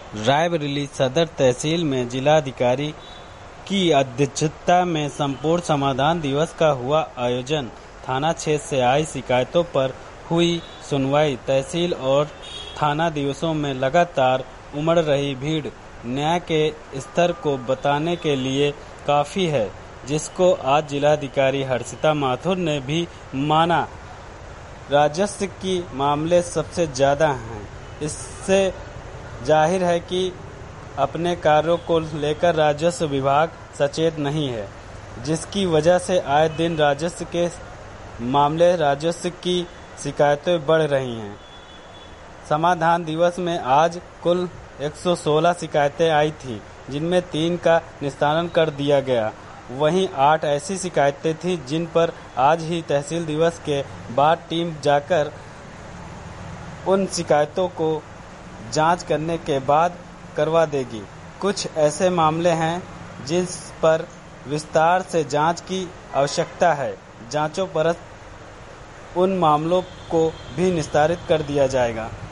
रायबरेली सदर तहसील में जिलाधिकारी की अध्यक्षता में संपूर्ण समाधान दिवस का हुआ आयोजन। थाना क्षेत्र से आई शिकायतों पर हुई सुनवाई। तहसील और थाना दिवसों में लगातार उमड़ रही भीड़ न्याय के स्तर को बताने के लिए काफी है, जिसको आज जिलाधिकारी हर्षिता माथुर ने भी माना। राजस्व की मामले सबसे ज्यादा हैं। इससे जाहिर है कि अपने कार्यों को लेकर राजस्व विभाग सचेत नहीं है, जिसकी वजह से आए दिन राजस्व के मामले राजस्व की शिकायतें बढ़ रही हैं। समाधान दिवस में आज कुल 116 शिकायतें आई थीं, जिनमें 3 का निस्तारण कर दिया गया। वहीं 8 ऐसी शिकायतें थीं जिन पर आज ही तहसील दिवस के बाद टीम जाकर उन शिकायतों को जांच करने के बाद करवा देगी। कुछ ऐसे मामले हैं जिस पर विस्तार से जांच की आवश्यकता है। जांचों पर उन मामलों को भी निस्तारित कर दिया जाएगा।